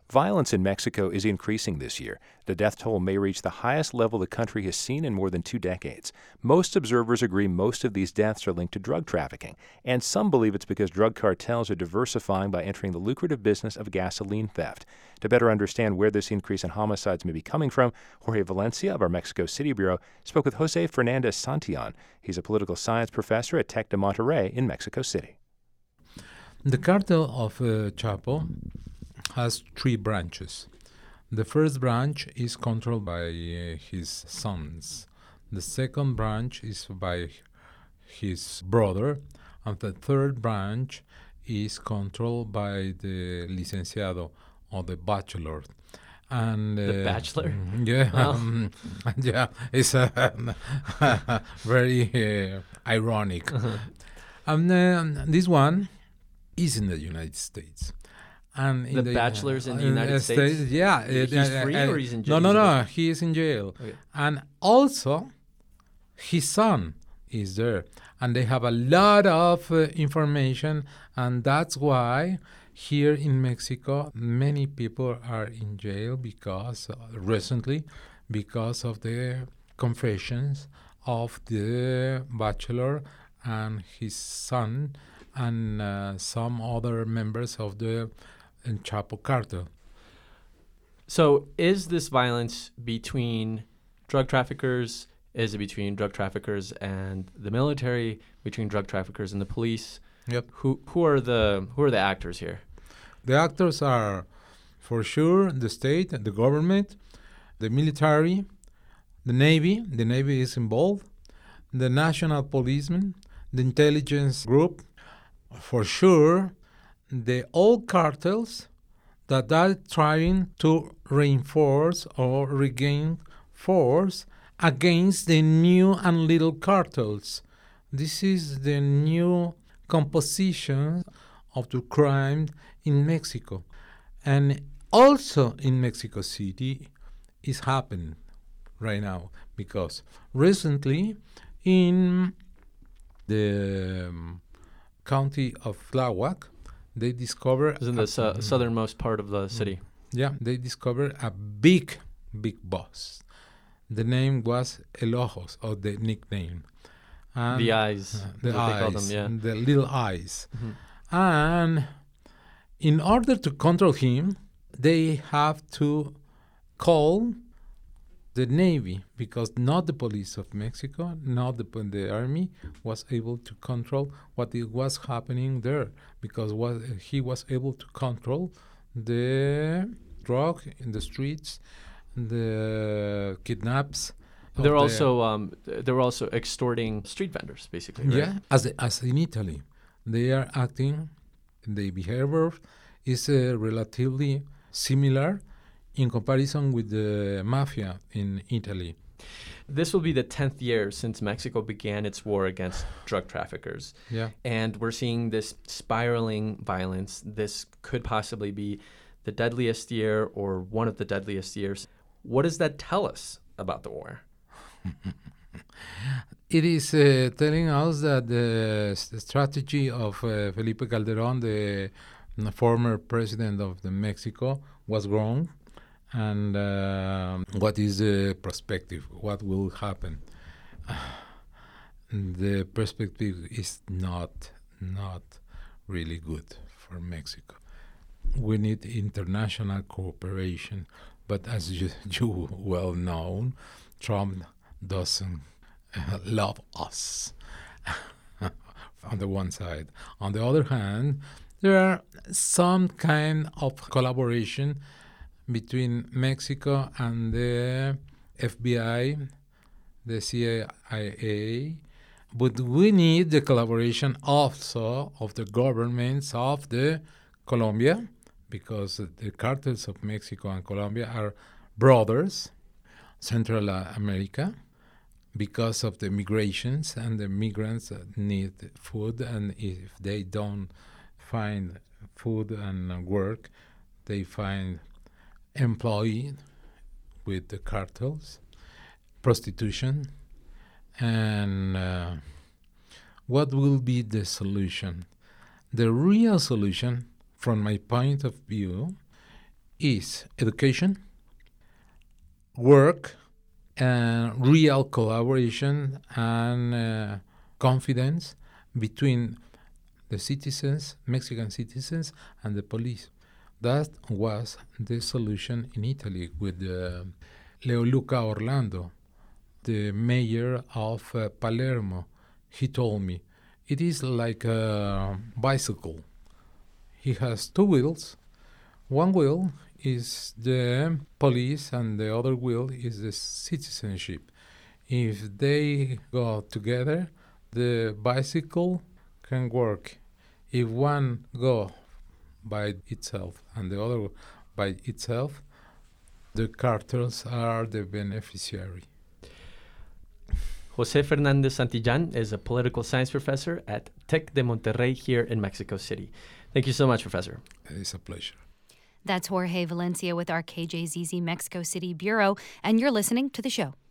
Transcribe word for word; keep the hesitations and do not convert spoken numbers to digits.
Violence in Mexico is increasing this year. The death toll may reach the highest level the country has seen in more than two decades. Most observers agree most of these deaths are linked to drug trafficking, and some believe it's because drug cartels are diversifying by entering the lucrative business of gasoline theft. To better understand where this increase in homicides may be coming from, Jorge Valencia of our Mexico City Bureau spoke with Jose Fernandez Santillan. He's a political science professor at Tec de Monterrey in Mexico City. The cartel of uh, Chapo has three branches. The first branch is controlled by uh, his sons. The second branch is by his brother. And the third branch is controlled by the licenciado, or the bachelor. And, the uh, bachelor? Yeah, Oh. um, yeah, it's uh, very uh, ironic. Uh-huh. And uh, this one is in the United States. And in The the, bachelor's in the uh, United uh, States? Yeah. He's uh, free uh, or he's in No, jail? no, He's in no. jail? He is in jail. Okay. And also, his son is there. And they have a lot of uh, information. And that's why here in Mexico, many people are in jail because uh, recently, because of the confessions of the bachelor and his son and uh, some other members of the uh, Chapo cartel. So is this violence between drug traffickers? Is it between drug traffickers and the military? Between drug traffickers and the police? Yep. Who who are the who are the actors here? The actors are, for sure, the state, the government, the military, the Navy. The Navy is involved. The national policeman, the intelligence group, for sure, the old cartels that are trying to reinforce or regain force against the new and little cartels. This is the new composition of the crime in Mexico. And also in Mexico City is happening right now because recently in the um, county of Tláhuac, they discovered... It's in the su- southernmost part of the city. Yeah, they discovered a big, big boss. The name was El Ojos, or the nickname. And the eyes. Uh, the is what eyes, they call them, yeah. the little eyes. Mm-hmm. And in order to control him, they have to call the Navy, because not the police of Mexico, not the, the army was able to control what it was happening there, because what, he was able to control the drug in the streets, the kidnaps. of They're the- also um, they're also extorting street vendors, basically. Right? Yeah, as as in Italy, they are acting. The behavior is uh, relatively similar in comparison with the mafia in Italy. This will be the tenth year since Mexico began its war against drug traffickers. Yeah. And we're seeing this spiraling violence. This could possibly be the deadliest year or one of the deadliest years. What does that tell us about the war? It is uh, telling us that the s- strategy of uh, Felipe Calderón, the n- former president of the Mexico, was wrong. And uh, what is the perspective? What will happen? The perspective is not not really good for Mexico. We need international cooperation, but as you, you well know, Trump doesn't uh, love us on the one side. On the other hand, there are some kind of collaboration between Mexico and the F B I, the C I A, but we need the collaboration also of the governments of the Colombia, because the cartels of Mexico and Colombia are brothers, Central America, because of the migrations, and the migrants need food, and if they don't find food and work, they find employee with the cartels, prostitution, and uh, what will be the solution? The real solution, from my point of view, is education, work, and real collaboration and uh, confidence between the citizens, Mexican citizens, and the police. That was the solution in Italy with uh, Leoluca Orlando, the mayor of uh, Palermo. He told me, it is like a bicycle. He has two wheels. One wheel is the police and the other wheel is the citizenship. If they go together, the bicycle can work. If one go by itself and the other by itself, the cartels are the beneficiary. Jose Fernandez Santillan is a political science professor at Tec de Monterrey here in Mexico City. Thank you so much, Professor. It's a pleasure. That's Jorge Valencia with our K J Z Z Mexico City Bureau, and you're listening to the show.